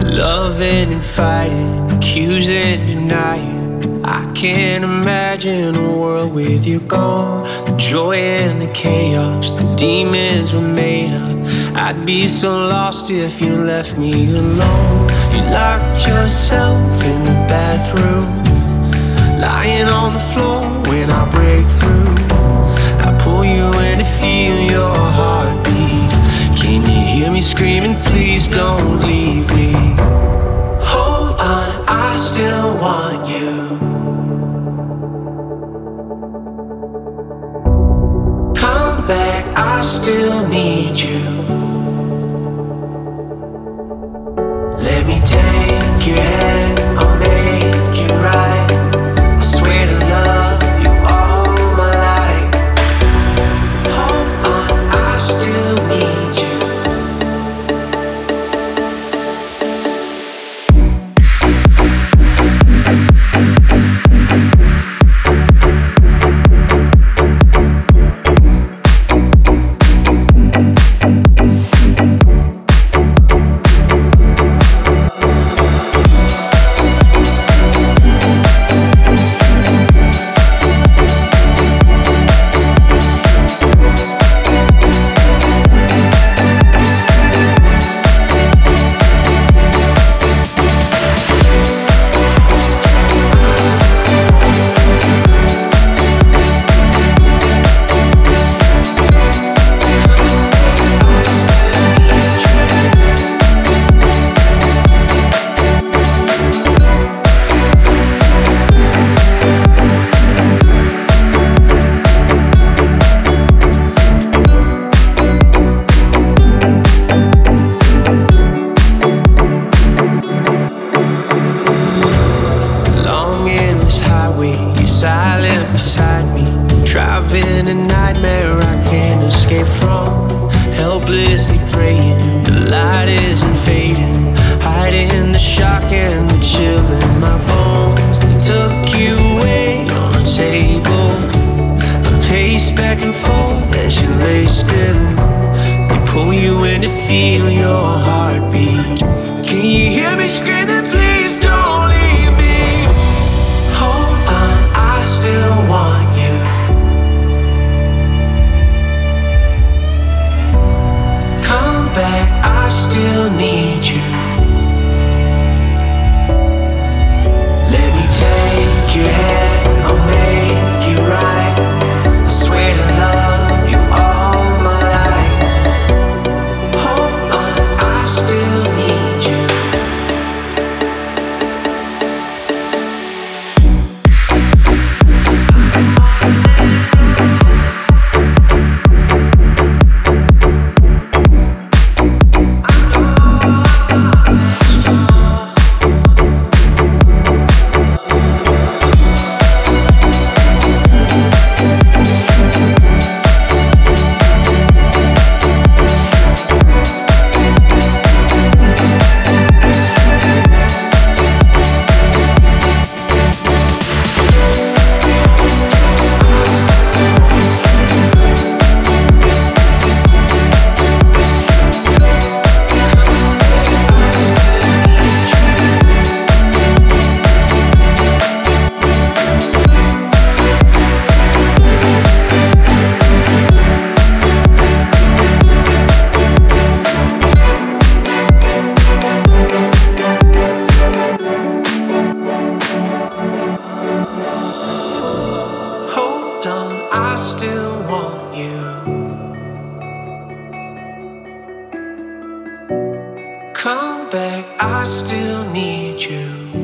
Loving and fighting, accusing, denying. I can't imagine a world with you gone. The joy and the chaos, the demons were made up. I'd be so lost if you left me alone. You locked yourself in the bathroom, lying on the floor when I break through. I pull you in to feel your heartbeat. Can you hear me screaming, please don't leave me? Hold on, I still want you. Come back, I still need you. Let me take your hand, I'll make it right. I swear to love you all my life. Hold on, I still need you. Silent beside me, driving a nightmare I can't escape from. Helplessly praying, the light isn't fading, hiding the shock and the chill in my bones. They took you away on the table, I pace back and forth as you lay still. They pull you in to feel your heartbeat. Can you hear me screaming, please don't leave me? Hold on, I still want you. Come back, I still need you. Let me take your hand, I'll make it right. I swear to love you all my life. Hold on, I still need you. Hold on, I still want you. Come back, I still need you.